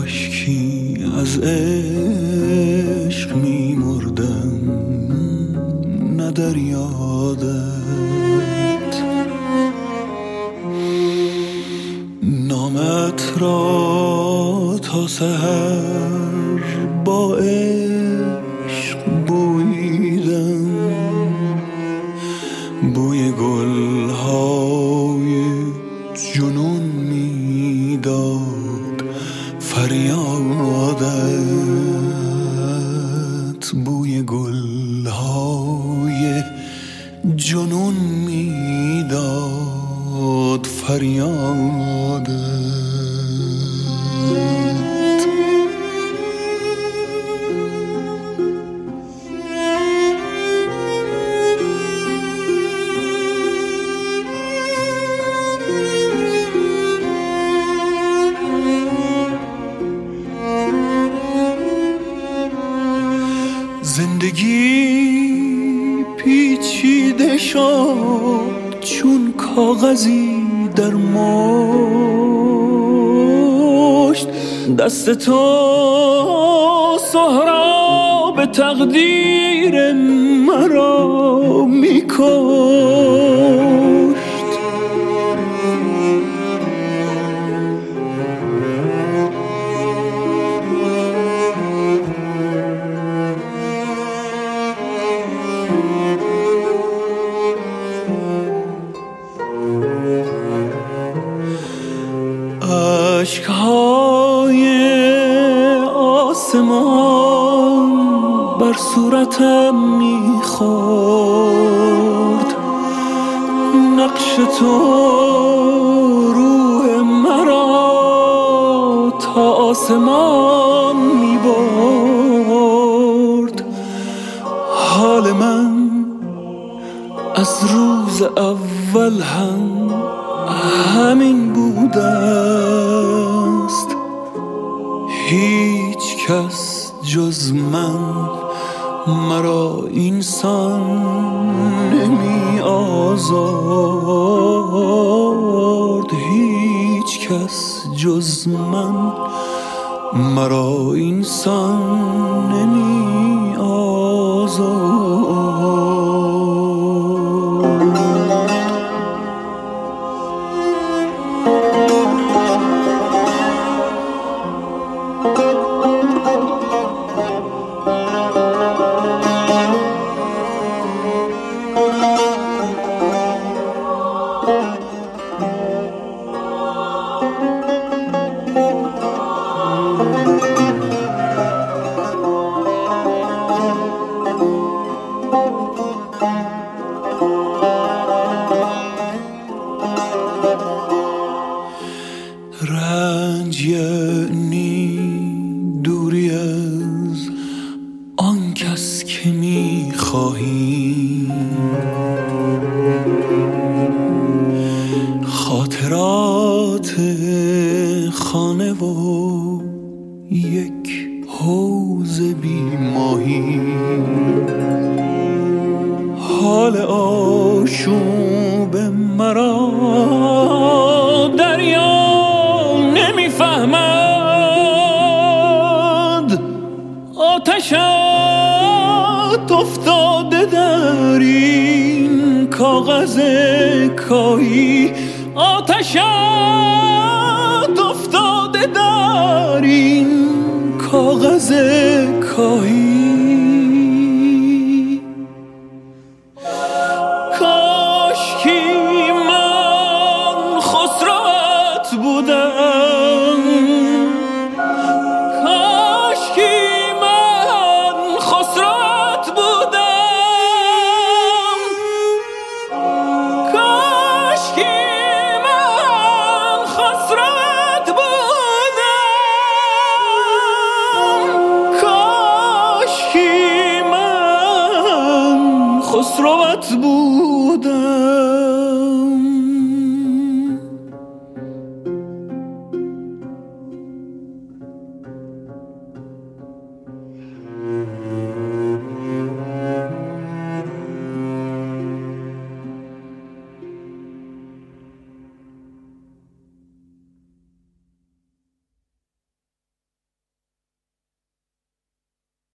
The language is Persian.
کاشکی از عشق می‌مردم نه در یادت، نامت را تا سحر با عشق بوییدم، بوی گل‌های جنون میداد فریادت، بوی گل‌های جنون میداد فریادت. زندگی پیچیده شد چون کاغذی در مشت، دست تو سهراب تقدیر مرا میکشت. اشک‌های آسمان بر صورتم می‌خورد، نقش تو روح مرا تا آسمان می‌برد. حال من از روز اول همین بوده است، هیچ کس جز من مرا اینسان نمی آزارد، هیچ کس جز من مرا اینسان نمی آزارد. رنج یعنی دوری از آن کس که می‌خواهی، خاطرات خانه و یک حوض بی ماهی، حال آشوب مرا دریا نمیفهمد، آتشت افتاده در این کاغذ کاهی، آتشت افتاده در این کاغذ کاهی. کاشکی من خسروت بودم، کاشکی من خسروت بودم، کاشکی من خسروت بودم، کاشکی من خسروت بودم.